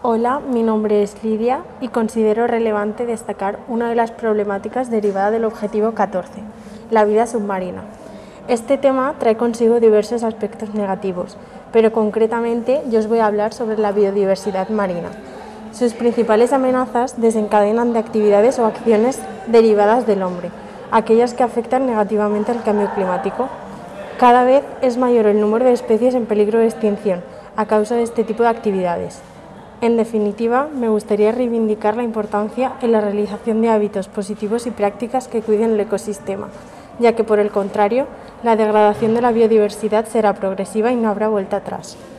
Hola, mi nombre es Lidia y considero relevante destacar una de las problemáticas derivadas del objetivo 14, la vida submarina. Este tema trae consigo diversos aspectos negativos, pero concretamente yo os voy a hablar sobre la biodiversidad marina. Sus principales amenazas desencadenan de actividades o acciones derivadas del hombre, aquellas que afectan negativamente al cambio climático. Cada vez es mayor el número de especies en peligro de extinción a causa de este tipo de actividades. En definitiva, me gustaría reivindicar la importancia en la realización de hábitos positivos y prácticas que cuiden el ecosistema, ya que por el contrario, la degradación de la biodiversidad será progresiva y no habrá vuelta atrás.